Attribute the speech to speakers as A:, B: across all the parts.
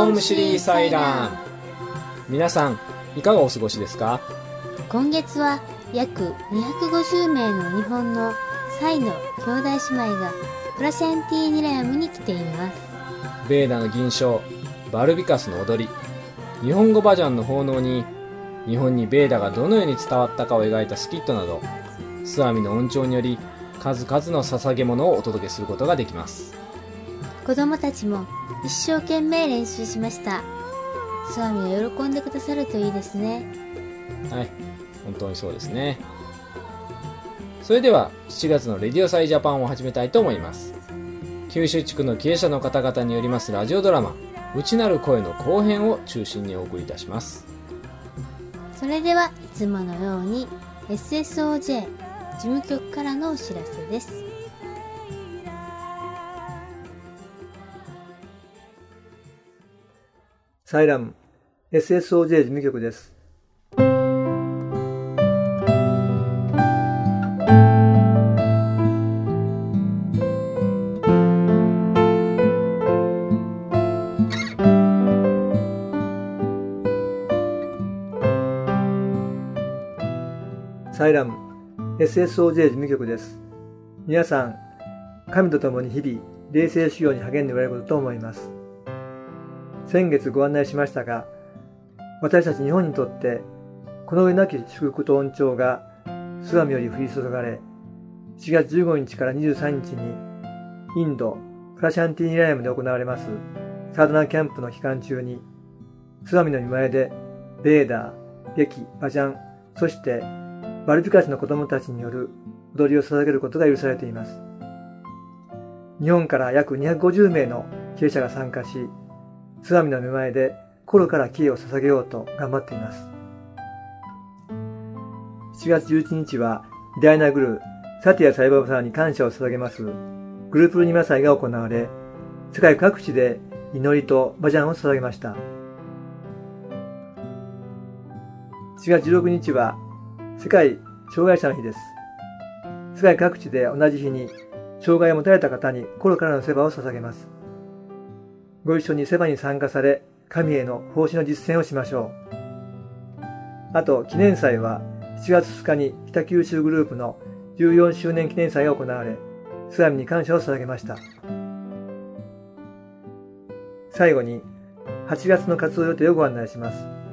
A: ームシリーサイラン。皆さんいかがお過ごしですか？
B: 今月は約250名の日本のサイの兄弟姉妹がプラシャンティーニラヤムに来ています。
A: ベーダの銀賞、バルビカスの踊り、日本語バージョンの奉納に、日本にベーダがどのように伝わったかを描いたスキットなど、スワミの音調により数々の捧げ物をお届けすることができます。
B: 子供たちも一生懸命練習しました。スワミが喜んでくださるといいですね。
A: はい、本当にそうですね。それでは7月のレディオサイジャパンを始めたいと思います。九州地区の経営者の方々によりますラジオドラマ、内なる声の後編を中心にお送りいたします。
B: それではいつものように SSOJ 事務局からのお知らせです。
C: サイラム SSOJ 事務局です。サイラム SSOJ 事務局です。皆さん、神と共に日々霊性修行に励んでおられることと思います。先月ご案内しましたが、私たち日本にとってこの上なき祝福と恩寵がスワミより降り注がれ、4月15日から23日にインドプラシャンティーニラヤムで行われますサードナーキャンプの期間中に、スワミの御前でベーダー、劇、バジャン、そしてバルビカスの子供たちによる踊りを捧げることが許されています。日本から約250名の経営者が参加し、スワミの御前で心から敬意を捧げようと頑張っています。7月11日は偉大なグルー、サティア・サイババサーに感謝を捧げますグループルニマ祭が行われ、世界各地で祈りとバジャンを捧げました。7月16日は世界障害者の日です。世界各地で同じ日に障害を持たれた方に心からのセバを捧げます。ご一緒にセバに参加され、神への奉仕の実践をしましょう。あと、記念祭は7月2日に北九州グループの14周年記念祭が行われ、スワミに感謝を捧げました。最後に、8月の活動予定をご案内します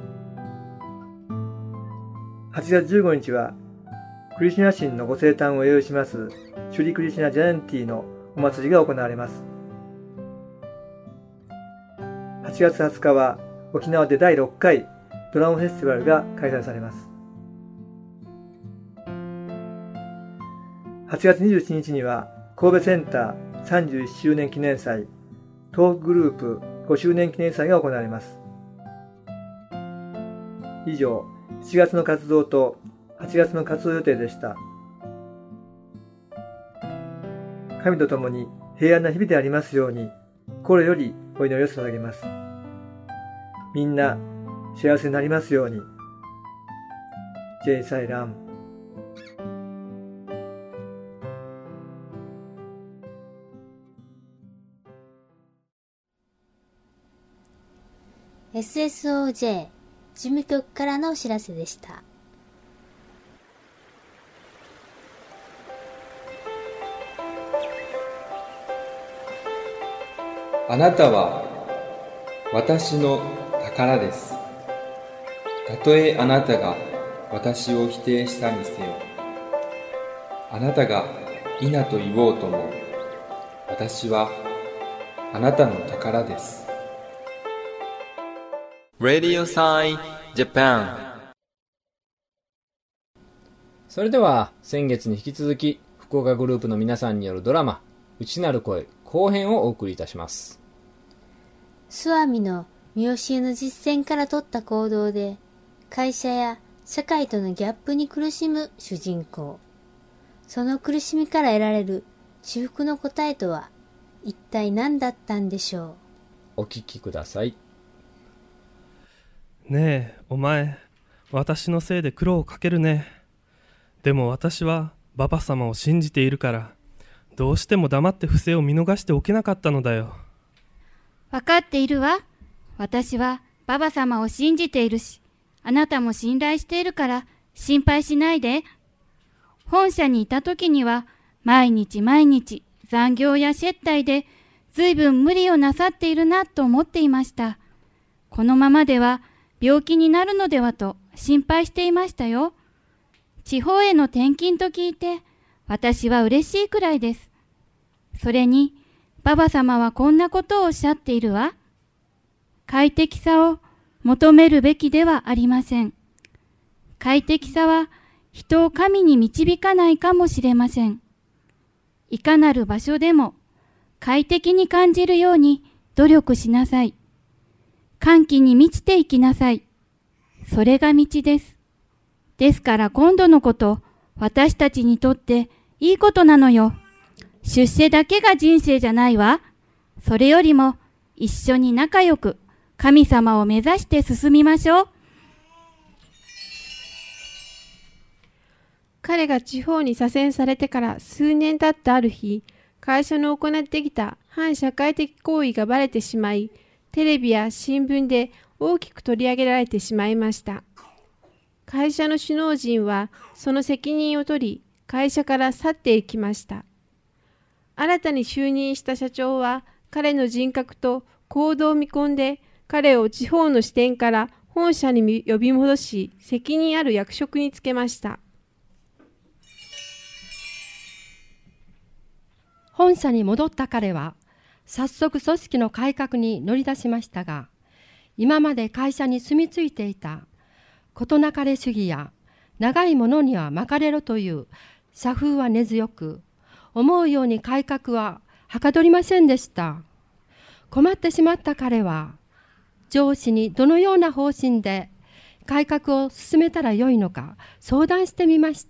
C: 。8月15日は、クリシュナ神のご生誕を栄養しますシュリクリシュナジャヤンティのお祭りが行われます。8月20日は沖縄で第6回ドラゴンフェスティバルが開催されます。8月27日には神戸センター31周年記念祭東北グループ5周年記念祭が行われます。以上、7月の活動と8月の活動予定でした。神と共に平安な日々でありますように、心よりお祈りを捧げます。みんな幸せになりますように。J サイラム。
B: SSOJ 事務局からのお知らせでした。
D: あなたは私の宝です。たとえあなたが私を否定したにせよ、あなたが否と言おうとも、私はあなたの宝です。
E: Radio Sai Japan。
A: それでは先月に引き続き福岡グループの皆さんによるドラマ、内なる声後編をお送りいたします。
B: スワミの見教えの実践から取った行動で会社や社会とのギャップに苦しむ主人公。その苦しみから得られる至福の答えとは一体何だったんでしょ
A: う。お聞きください。
F: ねえ、お前、私のせいで苦労をかけるね。でも私はババ様を信じているから、どうしても黙って不正を見逃しておけなかったのだよ。
G: わかっているわ。 私はババ様を信じているし、あなたも信頼しているから心配しないで。本社にいた時には毎日残業や接待でずいぶん無理をなさっているなと思っていました。このままでは病気になるのではと心配していましたよ。地方への転勤と聞いて私は嬉しいくらいです。それにババ様はこんなことをおっしゃっているわ。快適さを求めるべきではありません。快適さは人を神に導かないかもしれません。いかなる場所でも快適に感じるように努力しなさい。歓喜に満ちていきなさい。それが道です。ですから今度のこと、私たちにとっていいことなのよ。出世だけが人生じゃないわ。それよりも一緒に仲良く神様を目指して進みましょう。
H: 彼が地方に左遷されてから数年経ったある日、会社の行ってきた反社会的行為がバレてしまい、テレビや新聞で大きく取り上げられてしまいました。会社の首脳陣はその責任を取り、会社から去っていきました。新たに就任した社長は彼の人格と行動を見込んで、彼を地方の支店から本社に呼び戻し、責任ある役職につけました。
I: 本社に戻った彼は早速組織の改革に乗り出しましたが、今まで会社に住み着いていた事なかれ主義や長いものには巻かれろという社風は根強く、思うように改革ははかどりませんでした。困ってしまった彼は上司にどのような方針で改革を進めたらよいのか相談してみました。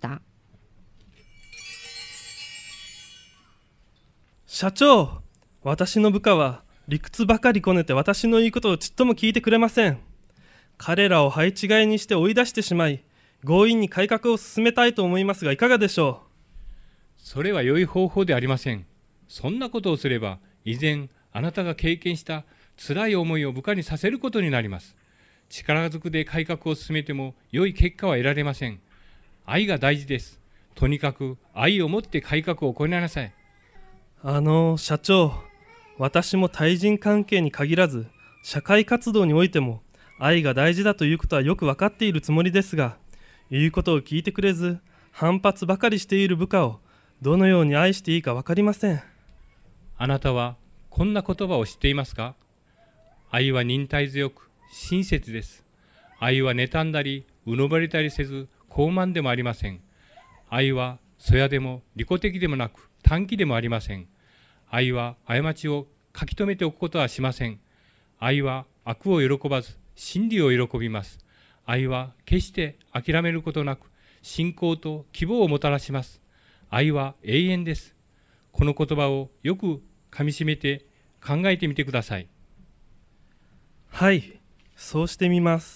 F: 社長、私の部下は理屈ばかりこねて私の言うことをちっとも聞いてくれません。彼らを配置換えにして追い出してしまい、強引に改革を進めたいと思いますが、いかがでしょう。
J: それは良い方法でありません。そんなことをすれば、以前あなたが経験した辛い思いを部下にさせることになります。力ずくで改革を進めても良い結果は得られません。愛が大事です。とにかく愛を持って改革を行いなさい。
F: 社長、私も対人関係に限らず社会活動においても愛が大事だということはよく分かっているつもりですが、言うことを聞いてくれず反発ばかりしている部下をどのように愛していいか分かりません。
J: あなたはこんな言葉を知っていますか？愛は忍耐強く親切です。愛は妬んだりうのばれたりせず傲慢でもありません。愛はそやでも利己的でもなく短気でもありません。愛は過ちを書き留めておくことはしません。愛は悪を喜ばず真理を喜びます。愛は決して諦めることなく信仰と希望をもたらします。愛は永遠です。この言葉をよくかみしめて考えてみてください。
F: はい、そうしてみます。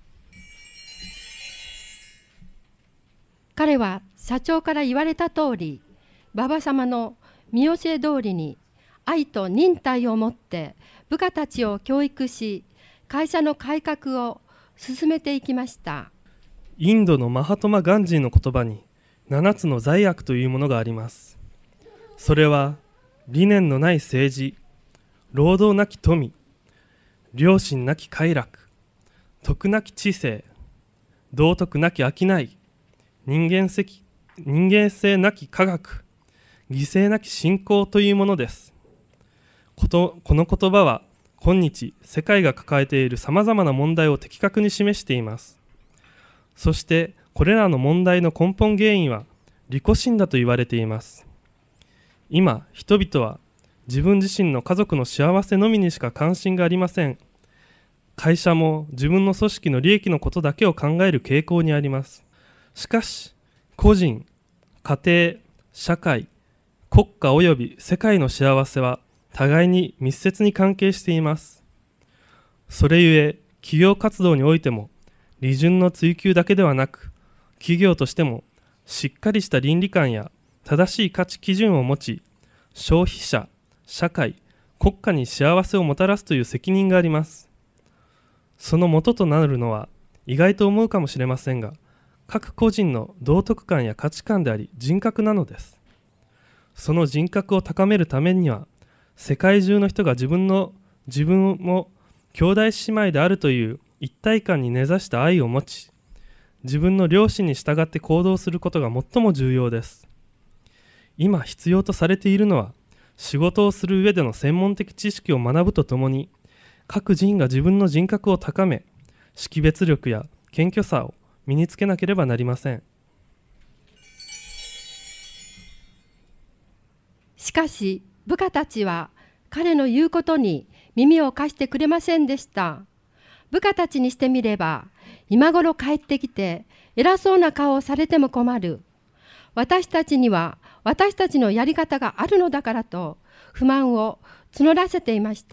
I: 彼は社長から言われた通り、馬場様の見教え通りに愛と忍耐を持って部下たちを教育し、会社の改革を進めていきました。
F: インドのマハトマ・ガンジーの言葉に7つの罪悪というものがあります。それは理念のない政治、労働なき富、良心なき快楽、徳なき知性、道徳なき商い、人間性なき科学、犠牲なき信仰というものです。この言葉は今日世界が抱えているさまざまな問題を的確に示しています。そしてこれらの問題の根本原因は利己心だと言われています。今人々は自分自身の家族の幸せのみにしか関心がありません。会社も自分の組織の利益のことだけを考える傾向にあります。しかし個人、家庭、社会、国家及び世界の幸せは互いに密接に関係しています。それゆえ企業活動においても利潤の追求だけではなく、企業としてもしっかりした倫理観や正しい価値基準を持ち、消費者、社会、国家に幸せをもたらすという責任があります。 その元となるのは意外と思うかもしれませんが、各個人の道徳観や価値観であり人格なのです。その人格を高めるためには、世界中の人が自分も兄弟姉妹であるという一体感に根ざした愛を持ち、自分の良心に従って行動することが最も重要です。今必要とされているのは、仕事をする上での専門的知識を学ぶとともに、各人が自分の人格を高め、識別力や謙虚さを身につけなければなりません。
I: しかし部下たちは彼の言うことに耳を貸してくれませんでした。部下たちにしてみれば、今頃帰ってきて偉そうな顔をされても困る。私たちには私たちのやり方があるのだからと不満を募らせていました。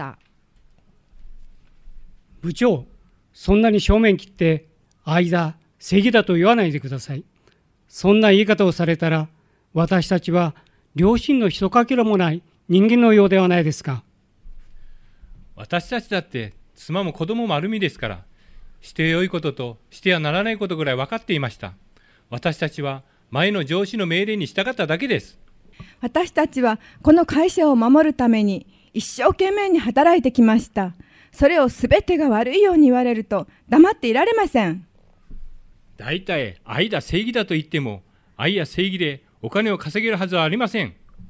K: 部長、そんなに正面切って愛だ、正義だと言わないでください。そんな言い方をされたら、私たちは良心のひとかけらもない人間のようではないですか。
J: 私たちだって妻も子供も丸見ですから、してよいこととしてはならないことぐらい分かっていました。私たちは前の上司の命令に従っただけです。
L: 私たちはこの会社を守るために一生懸命に働いてきました。それをすべてが悪いように言われると黙っていられません。
J: だいたい愛だ正義だと言っても、愛や正義でお金を稼げるはずはありません。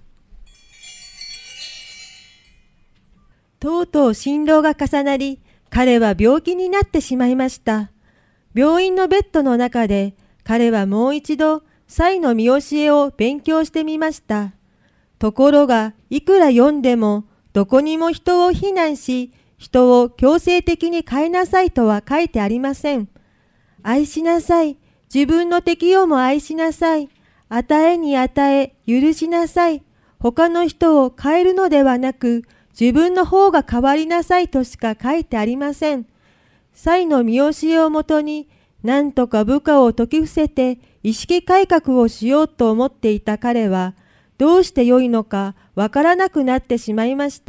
M: とうとう心労が重なり、彼は病気になってしまいました。病院のベッドの中で彼はもう一度祭の見教えを勉強してみました。ところがいくら読んでもどこにも人を非難し、人を強制的に変えなさいとは書いてありません。愛しなさい。自分の敵をも愛しなさい。与えに与え、許しなさい。他の人を変えるのではなく、自分の方が変わりなさいとしか書いてありません。祭の見教えをもとに、なんとか部下を説き伏せて意識改革をしようと思っていた彼は、どうしてよいのかわからなくなってしまいました。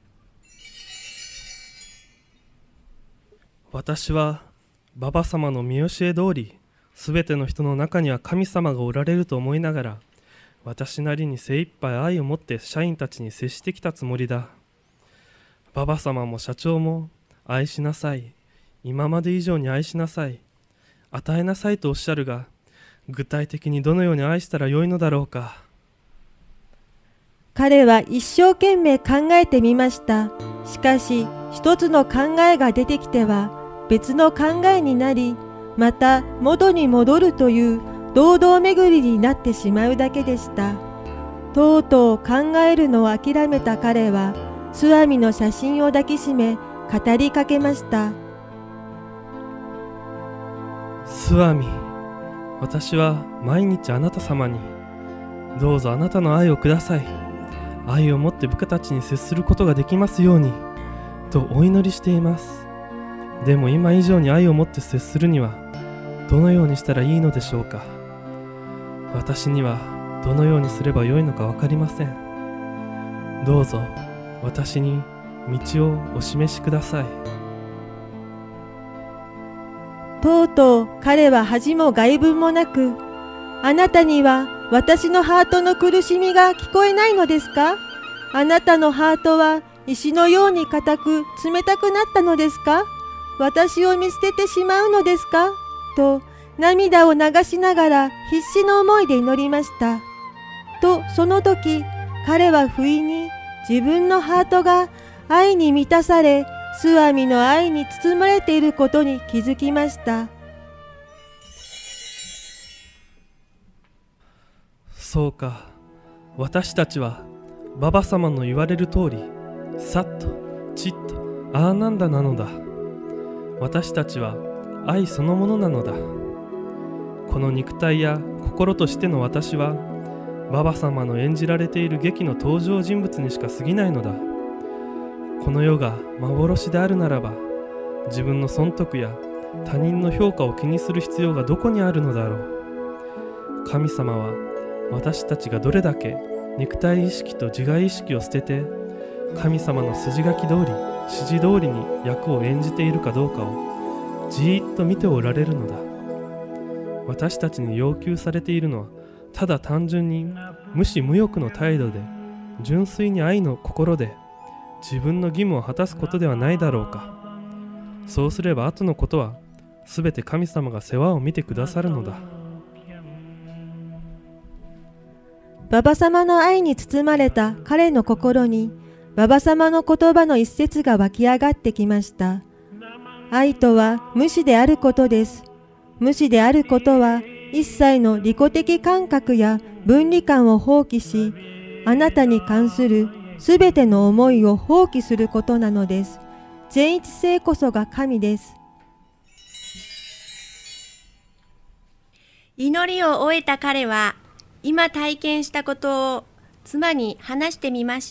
F: 私はババ様の見教え通り、すべての人の中には神様がおられると思いながら、私なりに精一杯愛を持って社員たちに接してきたつもりだ。ババ様も社長も愛しなさい、今まで以上に愛しなさい、与えなさいとおっしゃるが、具体的にどのように愛したらよいのだろうか。
M: 彼は一生懸命考えてみました。しかし一つの考えが出てきては別の考えになり、また元に戻るという堂々巡りになってしまうだけでした。とうとう考えるのを諦めた彼は、スワミの写真を抱きしめ語りかけました。
F: スワミ、私は毎日あなた様に、どうぞあなたの愛をください。愛を持って部下たちに接することができますように、とお祈りしています。でも今以上に愛を持って接するには、どのようにしたらいいのでしょうか。私にはどのようにすればよいのかわかりません。どうぞ私に道をお示しください。
M: とうとう彼は恥も外聞もなく、あなたには私のハートの苦しみが聞こえないのですか？あなたのハートは石のように固く冷たくなったのですか？私を見捨ててしまうのですか？と涙を流しながら必死の思いで祈りました。とその時、彼は不意に自分のハートが愛に満たされ、スワミの愛に包まれていることに気づきました。
F: そうか、私たちはババ様の言われる通り、さっとちっとアーナンダなのだ。私たちは愛そのものなのだ。この肉体や心としての私は、ババ様の演じられている劇の登場人物にしか過ぎないのだ。この世が幻であるならば、自分の損得や他人の評価を気にする必要がどこにあるのだろう。神様は私たちがどれだけ肉体意識と自我意識を捨てて、神様の筋書き通り指示通りに役を演じているかどうかをじーっと見ておられるのだ。私たちに要求されているのはただ単純に無視無欲の態度で純粋に愛の心で自分の義務を果たすことではないだろうか。そうすれば後のことはすべて神様が世話を見てくださるのだ。
M: 馬場様の愛に包まれた彼の心に馬場様の言葉の一節が湧き上がってきました。愛とは無視であることです。無視であることは一切の利己的感覚や分離感を放棄し、あなたに関するすべての思いを放棄することなのです。全一性こそが神です。
N: 祈りを終えた彼は、今体験したことを妻に話してみました。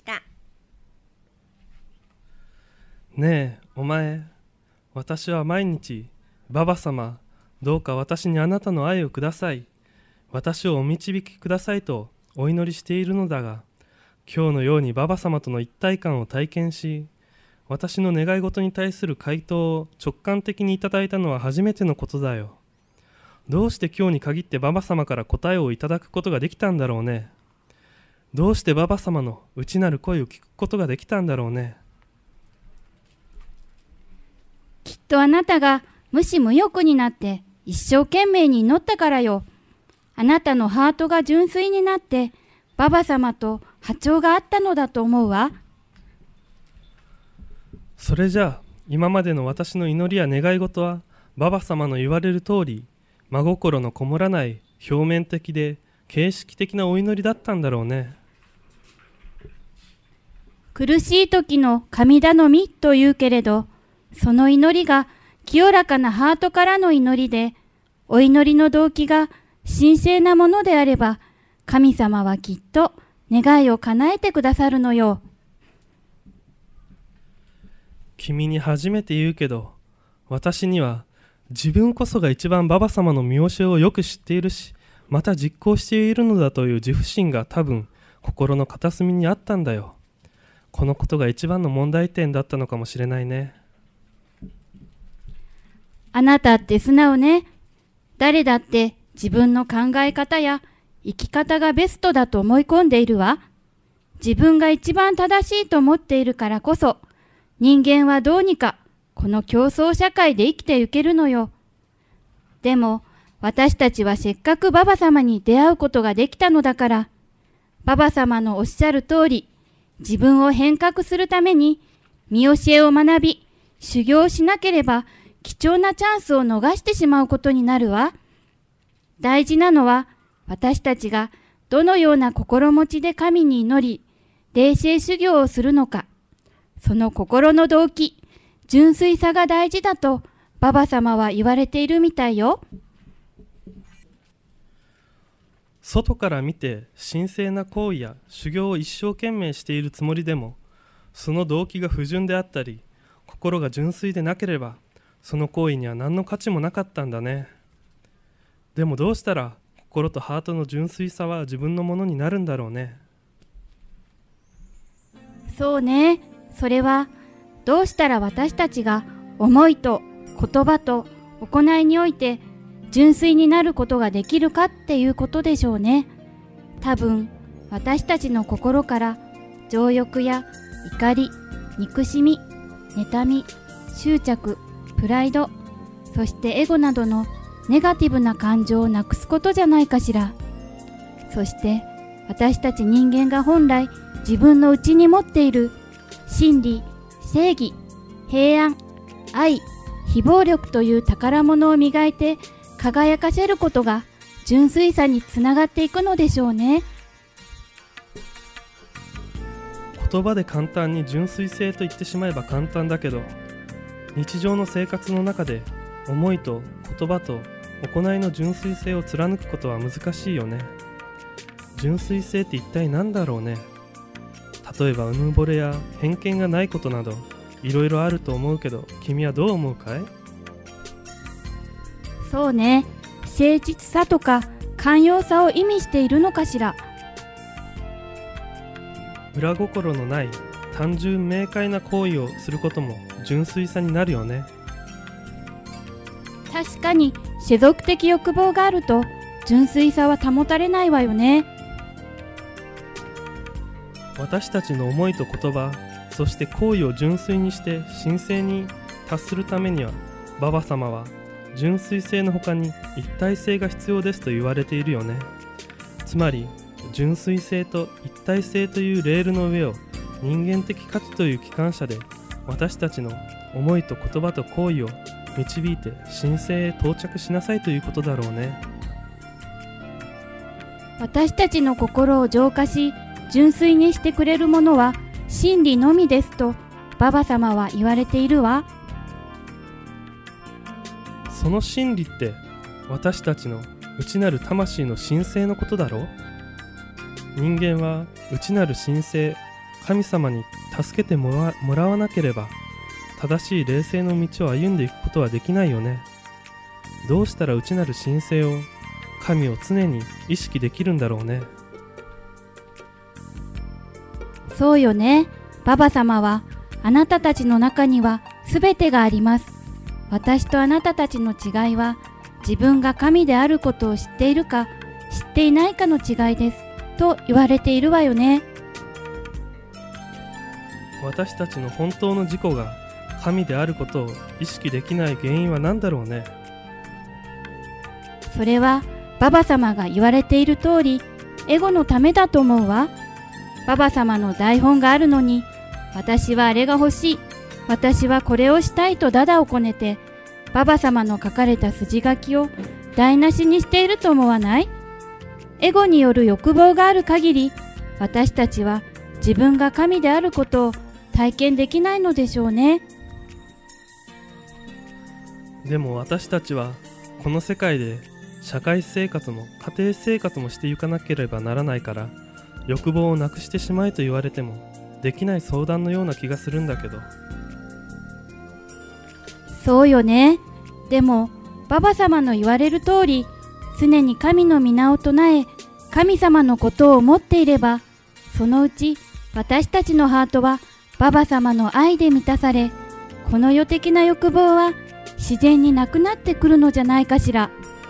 F: ねえ、お前、私は毎日、ババ様、どうか私にあなたの愛をください。私をお導きくださいとお祈りしているのだが、今日のようにババ様との一体感を体験し、私の願い事に対する回答を直感的にいただいたのは初めてのことだよ。どうして今日に限ってババ様から答えをいただくことができたんだろうね。どうしてババ様の内なる声を聞くことができたんだろうね。
G: きっとあなたが無視無欲になって一生懸命に祈ったからよ。あなたのハートが純粋になってババ様と波長があったのだと思うわ。
F: それじゃあ今までの私の祈りや願い事はババ様の言われる通り真心のこもらない表面的で形式的なお祈りだったんだろうね。
G: 苦しい時の神頼みと言うけれど、その祈りが清らかなハートからの祈りで、お祈りの動機が神聖なものであれば、神様はきっと願いを叶えてくださるのよ。
F: 君に初めて言うけど、私には自分こそが一番ババ様の見教えをよく知っているし、また実行しているのだという自負心が多分心の片隅にあったんだよ。このことが一番の問題点だったのかもしれないね。
G: あなたって素直ね。誰だって自分の考え方や生き方がベストだと思い込んでいるわ。自分が一番正しいと思っているからこそ、人間はどうにかこの競争社会で生きていけるのよ。でも私たちはせっかくババ様に出会うことができたのだから、ババ様のおっしゃる通り、自分を変革するために見教えを学び、修行しなければ貴重なチャンスを逃してしまうことになるわ。大事なのは私たちがどのような心持ちで神に祈り、霊性修行をするのか、その心の動機、純粋さが大事だとババ様は言われているみたいよ。
F: 外から見て神聖な行為や修行を一生懸命しているつもりでも、その動機が不純であったり、心が純粋でなければ、その行為には何の価値もなかったんだね。でもどうしたら心とハートの純粋さは自分のものになるんだろうね。
G: そうね。それはどうしたら私たちが思いと言葉と行いにおいて純粋になることができるかっていうことでしょうね。多分私たちの心から情欲や怒り、憎しみ、妬み、執着、プライド、そしてエゴなどのネガティブな感情をなくすことじゃないかしら。そして私たち人間が本来自分の内に持っている真理、正義、平安、愛、非暴力という宝物を磨いて輝かせることが純粋さにつながっていくのでしょうね。
F: 言葉で簡単に純粋性と言ってしまえば簡単だけど、日常の生活の中で思いと言葉と行いの純粋性を貫くことは難しいよね。純粋性って一体何だろうね。例えばうぬぼれや偏見がないことなどいろいろあると思うけど、君はどう思うかい？
G: そうね。誠実さとか寛容さを意味しているのかしら。
F: 裏心のない単純明快な行為をすることも純粋さになるよね。
G: 確かに世俗的欲望があると純粋さは保たれないわよね。
F: 私たちの思いと言葉、そして行為を純粋にして神聖に達するためには、ババ様は純粋性の他に一体性が必要ですと言われているよね。つまり純粋性と一体性というレールの上を人間的価値という機関車で私たちの思いと言葉と行為を導いて神聖へ到着しなさいということだろうね。
G: 私たちの心を浄化し純粋にしてくれるものは真理のみですとババ様は言われているわ。
F: その真理って私たちの内なる魂の神聖のことだろう。人間は内なる神聖神様に助けてもらわなければ正しい霊性の道を歩んでいくことはできないよね。どうしたら内なる神聖を神を常に意識できるんだろうね。
G: そうよね。ババ様はあなたたちの中にはすべてがあります。私とあなたたちの違いは自分が神であることを知っているか知っていないかの違いですと言われているわよね。
F: 私たちの本当の自己が神であることを意識できない原因は何だろうね。
G: それはババ様が言われている通りエゴのためだと思うわ。ババ様の台本があるのに私はあれが欲しい、私はこれをしたいとダダをこねてババ様の書かれた筋書きを台無しにしていると思わない？エゴによる欲望がある限り私たちは自分が神であることを体験できないのでしょうね。
F: でも私たちはこの世界で社会生活も家庭生活もしていかなければならないから、欲望をなくしてしまえと言われてもできない相談のような気がするんだけど。
G: そうよね。でもババ様の言われる通り常に神の皆を唱え神様のことを思っていれば、そのうち私たちのハートはババ様の愛で満たされ、この世的な欲望は自然になくなってくるのじゃないかしら。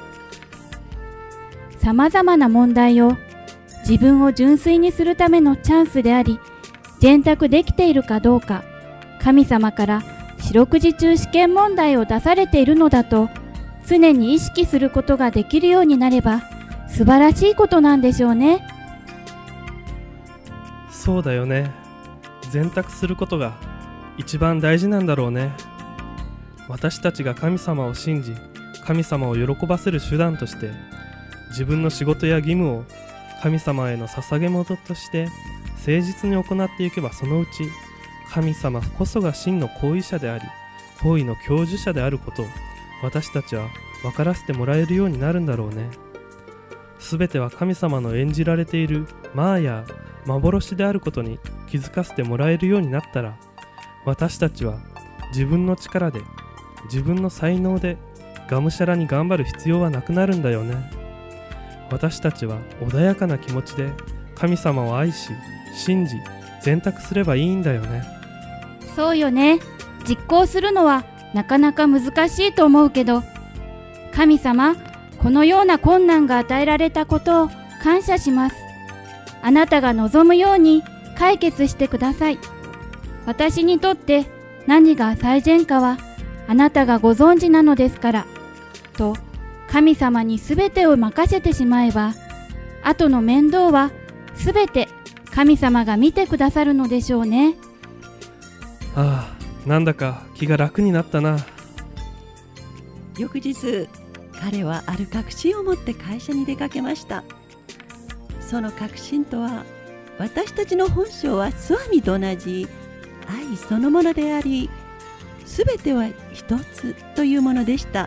G: さまざまな問題を自分を純粋にするためのチャンスであり、選択できているかどうか、神様から四六時中試験問題を出されているのだと常に意識することができるようになれば素晴らしいことなんでしょうね。
F: そうだよね。選択することが一番大事なんだろうね。私たちが神様を信じ神様を喜ばせる手段として自分の仕事や義務を神様への捧げ物として誠実に行っていけば、そのうち神様こそが真の行為者であり行為の享受者であることを私たちは分からせてもらえるようになるんだろうね。すべては神様の演じられているマーヤ幻であることに気づかせてもらえるようになったら、私たちは自分の力で自分の才能でがむしゃらに頑張る必要はなくなるんだよね。私たちは穏やかな気持ちで神様を愛し信じ選択すればいいんだよね。
G: そうよね。実行するのはなかなか難しいと思うけど、神様、このような困難が与えられたことを感謝します。あなたが望むように解決してください。私にとって何が最善かはあなたがご存知なのですからと神様にすべてを任せてしまえば、後の面倒はすべて神様が見てくださるのでしょうね。
F: ああ、なんだか気が楽になったな。
O: 翌日、彼はある確信を持って会社に出かけました。その確信とは、私たちの本性はスワミと同じ愛そのものであり、すべては一つというものでした。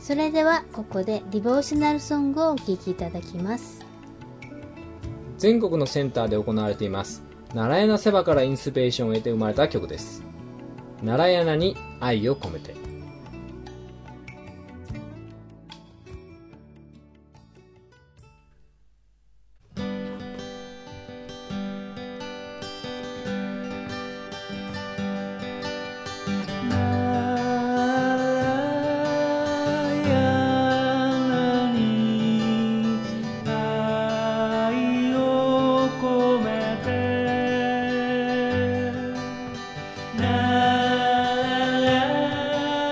B: それではここでディボーショナルソングをお聴きいただきます。
A: 全国のセンターで行われていますナラヤナセバからインスピレーションを得て生まれた曲です。ナラヤナに愛を込めて。
P: La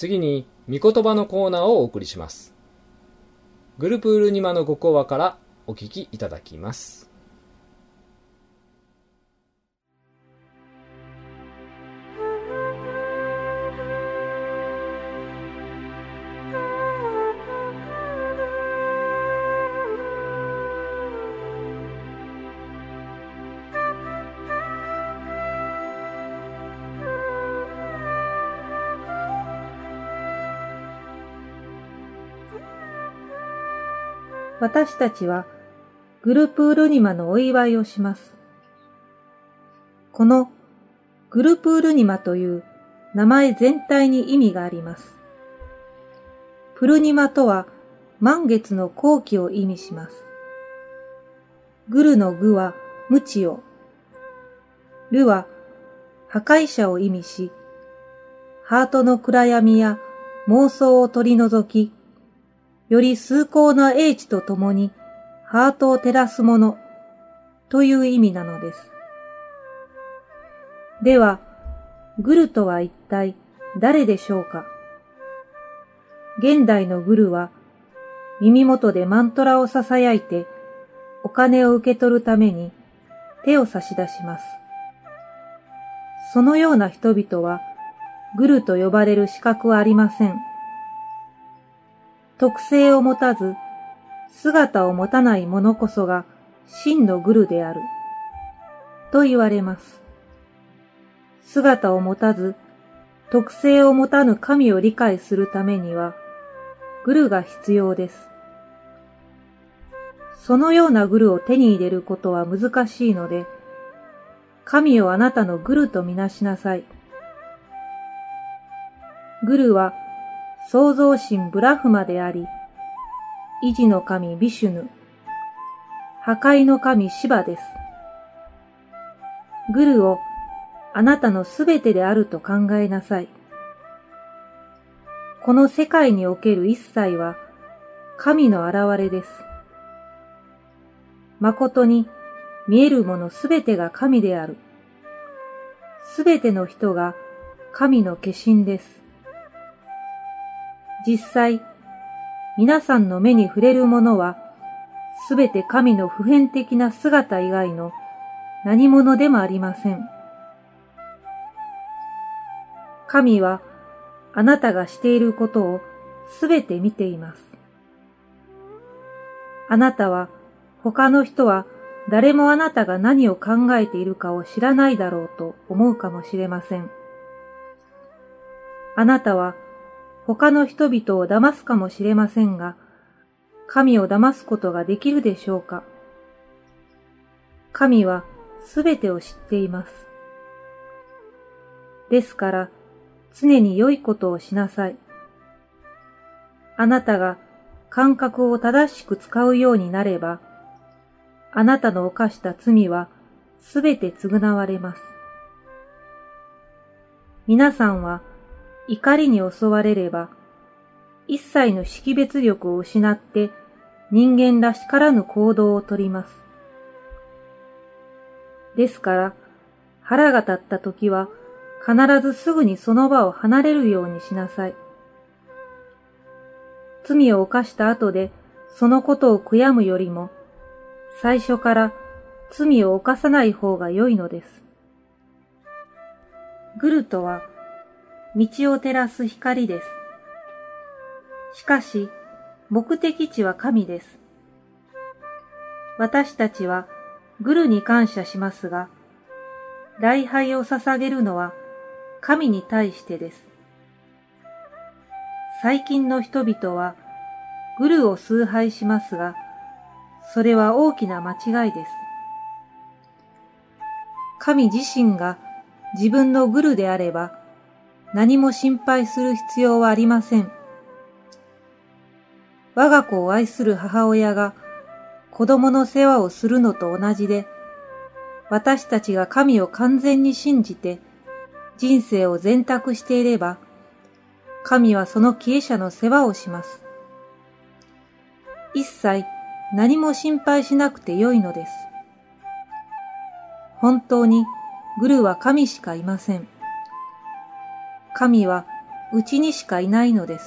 A: 次に、御言葉のコーナーをお送りします。グルプールニマのご講話からお聞きいただきます。
P: 私たちはグルプールニマのお祝いをします。このグルプールニマという名前全体に意味があります。プルニマとは満月の後期を意味します。グルの具は無知を、ルは破壊者を意味し、ハートの暗闇や妄想を取り除き、より崇高な英知とともにハートを照らすものという意味なのです。では、グルとは一体誰でしょうか。現代のグルは耳元でマントラを囁いてお金を受け取るために手を差し出します。そのような人々はグルと呼ばれる資格はありません。特性を持たず、姿を持たない者こそが真のグルである、と言われます。姿を持たず、特性を持たぬ神を理解するためには、グルが必要です。そのようなグルを手に入れることは難しいので、神をあなたのグルとみなしなさい。グルは、創造神ブラフマであり、維持の神ビシュヌ、破壊の神シバです。グルをあなたのすべてであると考えなさい。この世界における一切は神の現れです。誠に見えるものすべてが神である。すべての人が神の化身です。実際、皆さんの目に触れるものは、すべて神の普遍的な姿以外の何者でもありません。神は、あなたがしていることをすべて見ています。あなたは、他の人は誰もあなたが何を考えているかを知らないだろうと思うかもしれません。あなたは、他の人々を騙すかもしれませんが、神を騙すことができるでしょうか。神はすべてを知っています。ですから、常に良いことをしなさい。あなたが感覚を正しく使うようになれば、あなたの犯した罪はすべて償われます。皆さんは、怒りに襲われれば、一切の識別力を失って人間らしからぬ行動をとります。ですから、腹が立った時は必ずすぐにその場を離れるようにしなさい。罪を犯した後でそのことを悔やむよりも、最初から罪を犯さない方が良いのです。グルとは、道を照らす光です。しかし、目的地は神です。私たちはグルに感謝しますが、礼拝を捧げるのは神に対してです。最近の人々はグルを崇拝しますが、それは大きな間違いです。神自身が自分のグルであれば、何も心配する必要はありません。我が子を愛する母親が子供の世話をするのと同じで、私たちが神を完全に信じて人生を全託していれば、神はその帰依者の世話をします。一切何も心配しなくてよいのです。本当にグルは神しかいません。神は内にしかいないのです。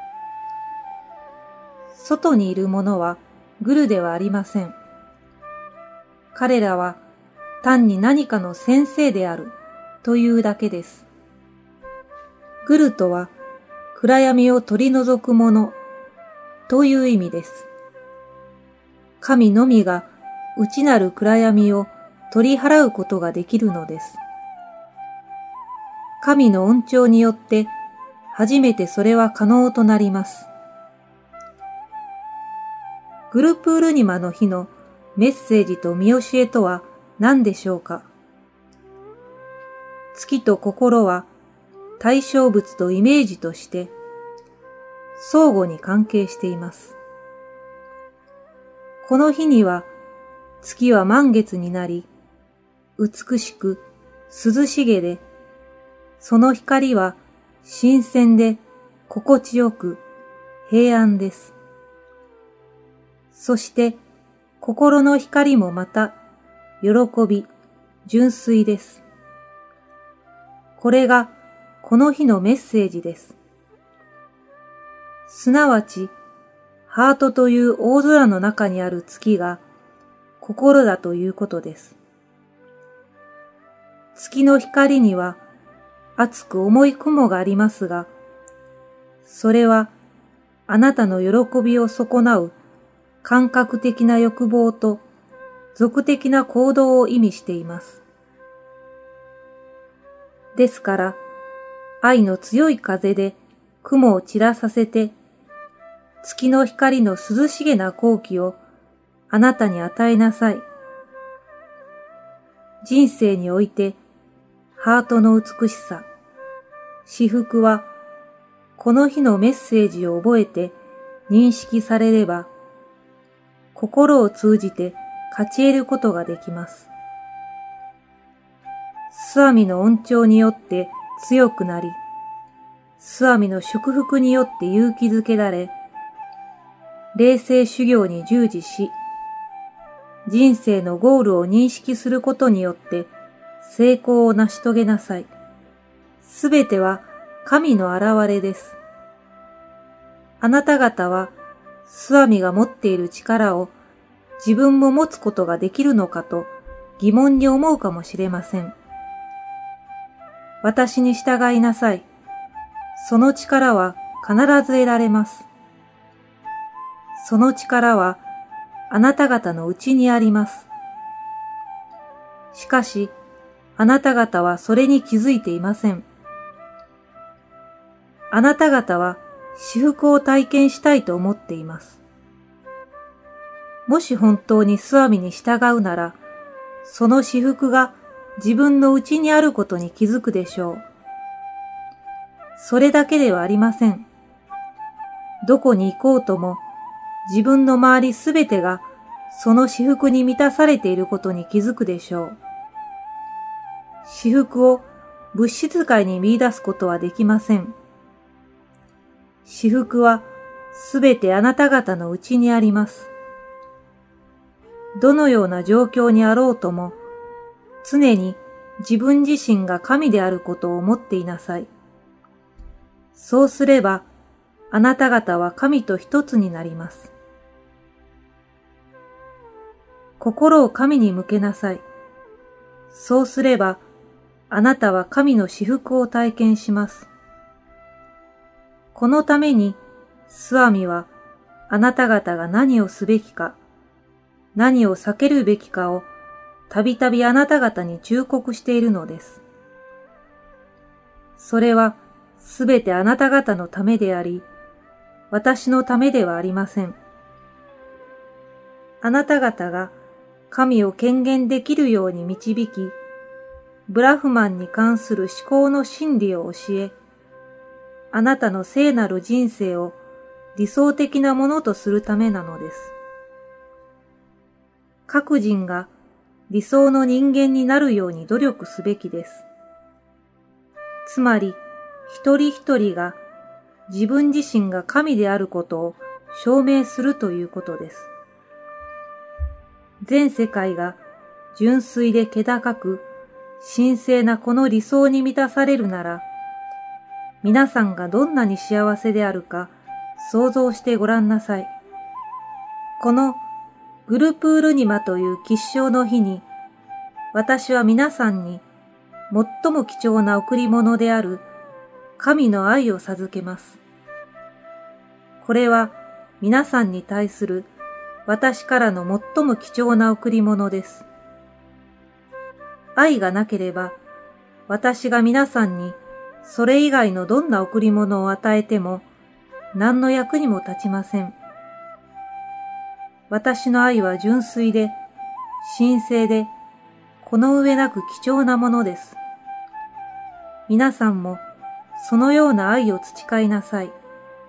P: 外にいる者はグルではありません。彼らは単に何かの先生であるというだけです。グルとは暗闇を取り除くものという意味です。神のみが内なる暗闇を取り払うことができるのです。神の恩寵によって初めてそれは可能となります。グルプールニマの日のメッセージと見教えとは何でしょうか。月と心は対象物とイメージとして相互に関係しています。この日には月は満月になり、美しく涼しげで、その光は新鮮で心地よく平安です。そして心の光もまた喜び、純粋です。これがこの日のメッセージです。すなわち、ハートという大空の中にある月が心だということです。月の光には熱く重い雲がありますが、それはあなたの喜びを損なう感覚的な欲望と俗的な行動を意味しています。ですから、愛の強い風で雲を散らさせて、月の光の涼しげな光気をあなたに与えなさい。人生において、ハートの美しさ、至福は、この日のメッセージを覚えて認識されれば、心を通じて勝ち得ることができます。スワミの恩寵によって強くなり、スワミの祝福によって勇気づけられ、霊性修行に従事し、人生のゴールを認識することによって成功を成し遂げなさい。すべては神の現れです。あなた方はスワミが持っている力を自分も持つことができるのかと疑問に思うかもしれません。私に従いなさい。その力は必ず得られます。その力はあなた方のうちにあります。しかし、あなた方はそれに気づいていません。あなた方は至福を体験したいと思っています。もし本当にスワミに従うなら、その至福が自分のうちにあることに気づくでしょう。それだけではありません。どこに行こうとも、自分の周りすべてがその至福に満たされていることに気づくでしょう。至福を物質界に見出すことはできません。至福はすべてあなた方のうちにあります。どのような状況にあろうとも、常に自分自身が神であることを思っていなさい。そうすれば、あなた方は神と一つになります。心を神に向けなさい。そうすれば、あなたは神の至福を体験します。このために、スワミはあなた方が何をすべきか、何を避けるべきかをたびたびあなた方に忠告しているのです。それはすべてあなた方のためであり、私のためではありません。あなた方が神を顕現できるように導き、ブラフマンに関する思考の真理を教え、あなたの聖なる人生を理想的なものとするためなのです。各人が理想の人間になるように努力すべきです。つまり、一人一人が自分自身が神であることを証明するということです。全世界が純粋で気高く、神聖なこの理想に満たされるなら、 皆さんがどんなに幸せであるか想像してごらんなさい。このグルプールニマという吉祥の日に、私は皆さんに最も貴重な贈り物である神の愛を授けます。これは皆さんに対する私からの最も貴重な贈り物です。愛がなければ、私が皆さんにそれ以外のどんな贈り物を与えても何の役にも立ちません。私の愛は純粋で、神聖で、この上なく貴重なものです。皆さんもそのような愛を培いなさい。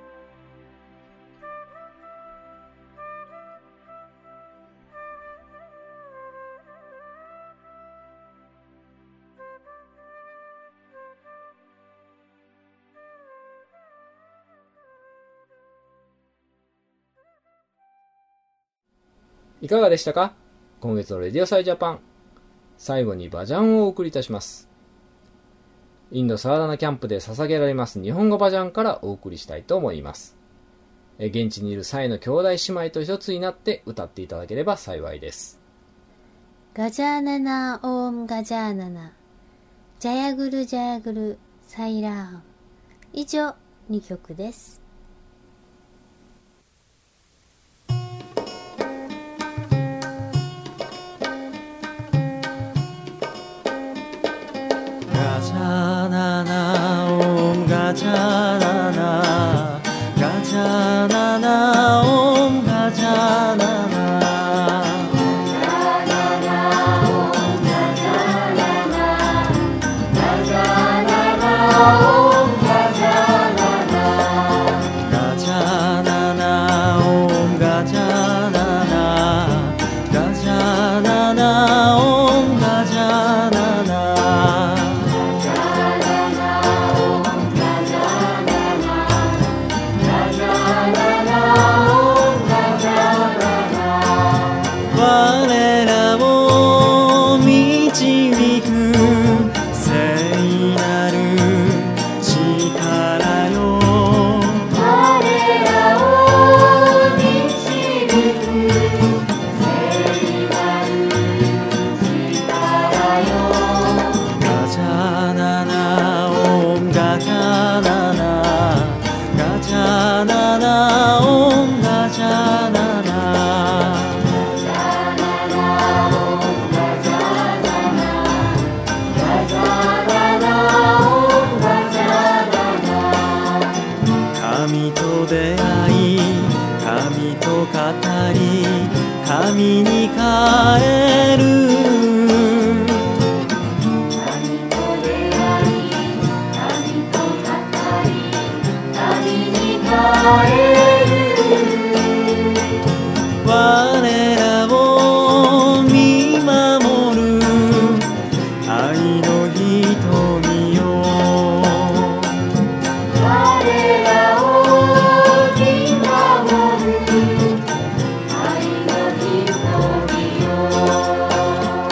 A: いかがでしたか？今月のレディオサイジャパン。最後にバジャンをお送りいたします。インドサラダナキャンプで捧げられます日本語バジャンからお送りしたいと思います。現地にいるサイの兄弟姉妹と一つになって歌っていただければ幸いです。
B: ガジャーナナオームガジャーナナ、ジャヤグルジャヤグルサイラーム。以上2曲です。
Q: ガジャーナナオームガジャーナナ、ガジャーナナオームガジャーナナ。神に帰る。我らを見守る愛の瞳よ。我らを見守る愛の瞳よ。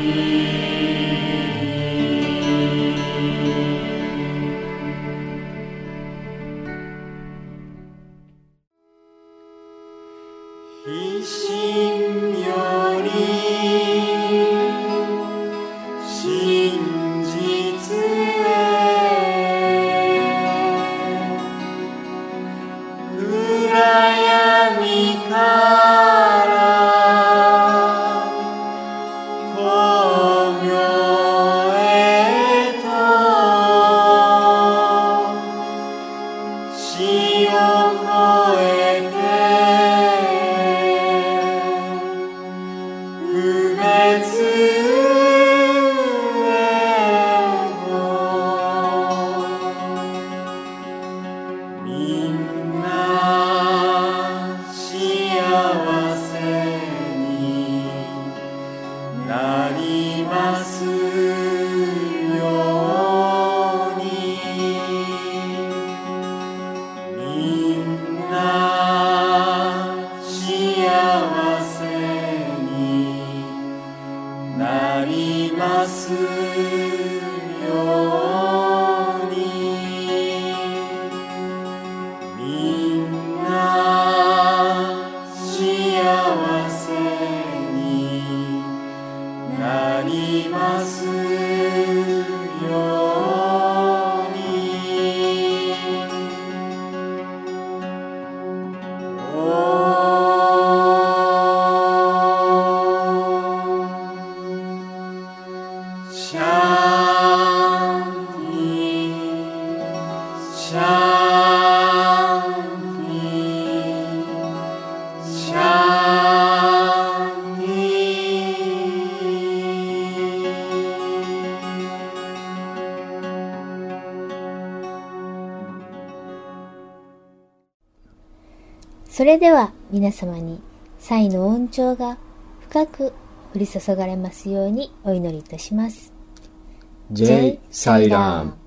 B: それでは皆様に祭の恩寵が深く降り注がれますようにお祈りいたします。
A: Jai Sai Ram。